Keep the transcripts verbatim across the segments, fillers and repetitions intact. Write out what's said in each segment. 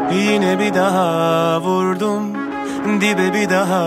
Yine bir daha vurdum dibe bir daha.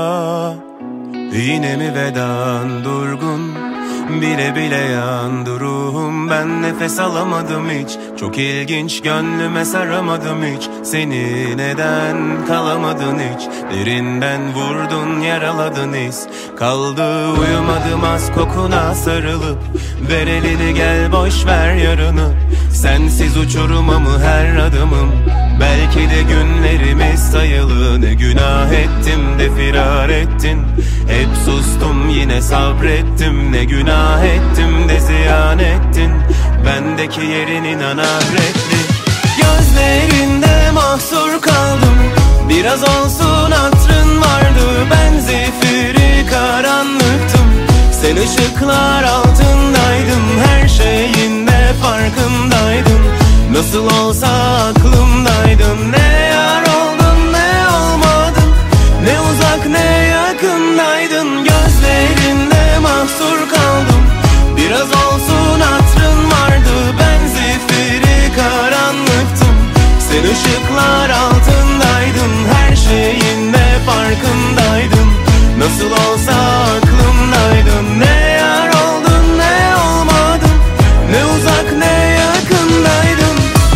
Yine mi vedan durgun, bile bile yandı ruhum. Ben nefes alamadım hiç, çok ilginç, gönlüme saramadım hiç. Seni neden kalamadın hiç, derinden vurdun yaraladın his. Kaldı uyumadım az kokuna sarılıp, ver elini gel boş ver yarını. Sensiz uçuruma mı her adımım, belki de günlerimiz sayılı. Ne günah ettim de firar ettin, hep sustum yine sabrettim. Ne günah ettim de ziyan ettin, bendeki yerin inan ahretlik. Gözlerinde mahsur kaldım, biraz olsun hatırın vardı. Ben zifiri karanlıktım, sen ışıklar altındaydın. Her şeyinde farkındaydın, nasıl olsa aklımdaydın. Ne yar oldun ne olmadın, ne uzak ne yakındaydın. Gözlerinde mahsur kaldım, biraz olsun hatırın vardı. Ben zifiri karanlıktım, sen ışıklar altındaydın. Her şeyinde farkındaydın, nasıl olsa aklımdaydın. Ne yar oldun ne olmadın, ne uzak ne yakındaydın.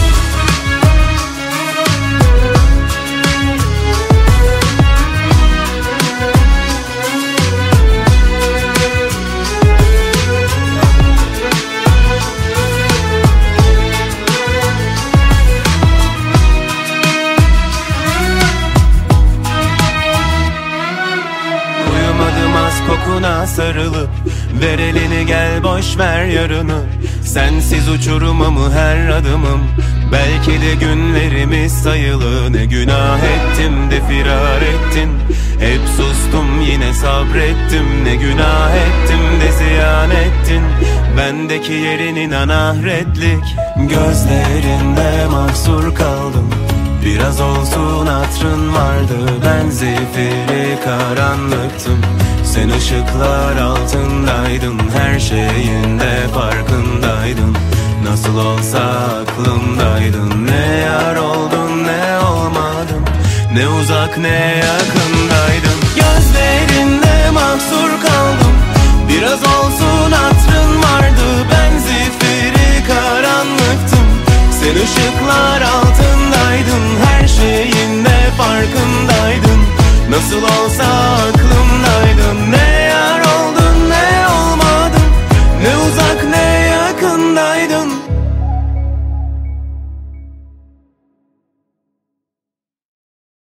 Kokuna sarılıp, ver elini gel boş ver yarını. Sensiz uçuruma mı her adımım, belki de günlerimiz sayılı. Ne günah ettim de firar ettin, hep sustum yine sabrettim. Ne günah ettim de ziyan ettin, bendeki yerin inan ahretlik. Gözlerinde mahsur kaldım, biraz olsun hatırın vardı. Ben zifiri karanlıktım, sen ışıklar altındaydın. Her şeyinde farkındaydın, nasıl olsa aklımdaydın. Ne yar oldun ne olmadın, ne uzak ne yakındaydın. Gözlerim